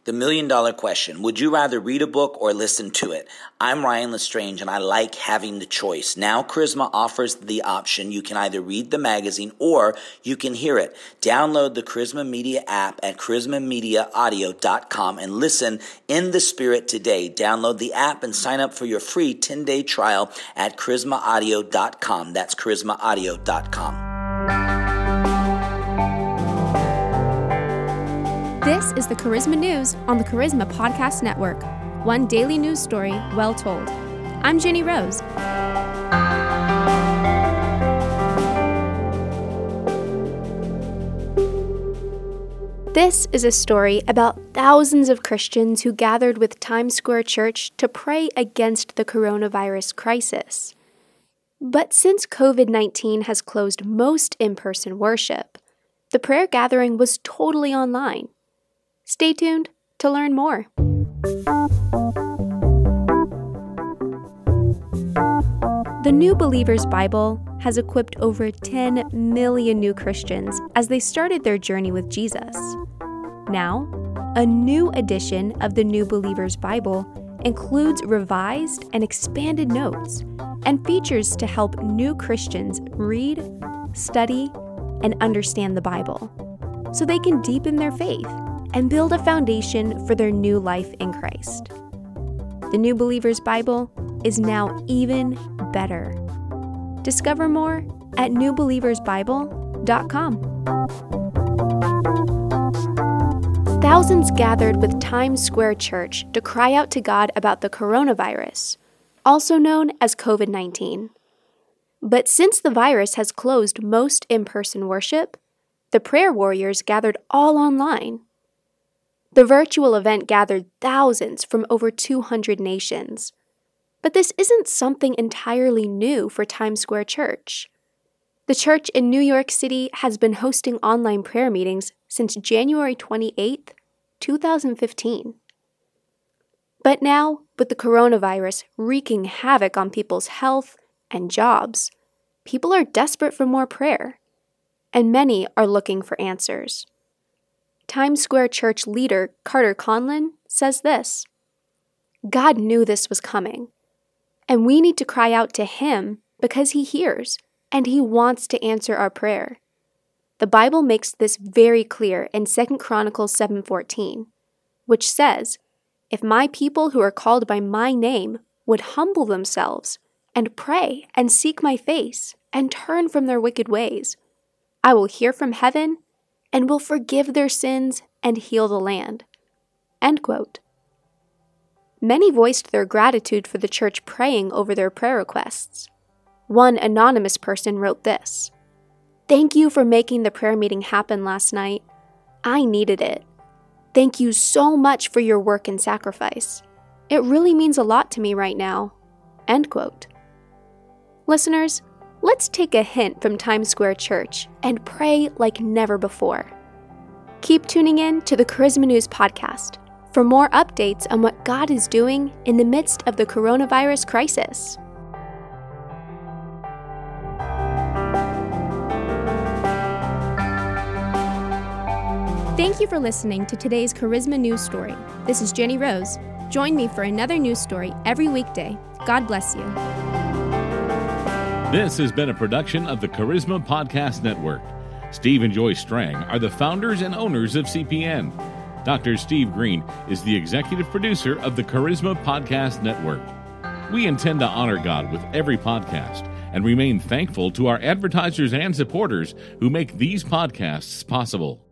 The million-dollar question, would you rather read a book or listen to it? I'm Ryan Lestrange, and I like having the choice. Now Charisma offers the option. You can either read the magazine or you can hear it. Download the Charisma Media app at charismamediaaudio.com and listen in the spirit today. Download the app and sign up for your free 10-day trial at charismaaudio.com. That's charismaaudio.com. This is the Charisma News on the Charisma Podcast Network. One daily news story well told. I'm Jenny Rose. This is a story about thousands of Christians who gathered with Times Square Church to pray against the coronavirus crisis. But since COVID-19 has closed most in-person worship, the prayer gathering was totally online. Stay tuned to learn more. The New Believers Bible has equipped over 10 million new Christians as they started their journey with Jesus. Now, a new edition of the New Believers Bible includes revised and expanded notes and features to help new Christians read, study, and understand the Bible so they can deepen their faith and build a foundation for their new life in Christ. The New Believers Bible is now even better. Discover more at newbelieversbible.com. Thousands gathered with Times Square Church to cry out to God about the coronavirus, also known as COVID-19. But since the virus has closed most in-person worship, the prayer warriors gathered all online. The virtual event gathered thousands from over 200 nations. But this isn't something entirely new for Times Square Church. The church in New York City has been hosting online prayer meetings since January 28, 2015. But now, with the coronavirus wreaking havoc on people's health and jobs, people are desperate for more prayer, and many are looking for answers. Times Square Church leader Carter Conlon says this: God knew this was coming, and we need to cry out to Him because He hears, and He wants to answer our prayer. The Bible makes this very clear in 2 Chronicles 7:14, which says, "If my people who are called by my name would humble themselves and pray and seek my face and turn from their wicked ways, I will hear from heaven and will forgive their sins and heal the land." End quote. Many voiced their gratitude for the church praying over their prayer requests. One anonymous person wrote this: "Thank you for making the prayer meeting happen last night. I needed it. Thank you so much for your work and sacrifice. It really means a lot to me right now." End quote. Listeners, let's take a hint from Times Square Church and pray like never before. Keep tuning in to the Charisma News podcast for more updates on what God is doing in the midst of the coronavirus crisis. Thank you for listening to today's Charisma News story. This is Jenny Rose. Join me for another news story every weekday. God bless you. This has been a production of the Charisma Podcast Network. Steve and Joy Strang are the founders and owners of CPN. Dr. Steve Green is the executive producer of the Charisma Podcast Network. We intend to honor God with every podcast and remain thankful to our advertisers and supporters who make these podcasts possible.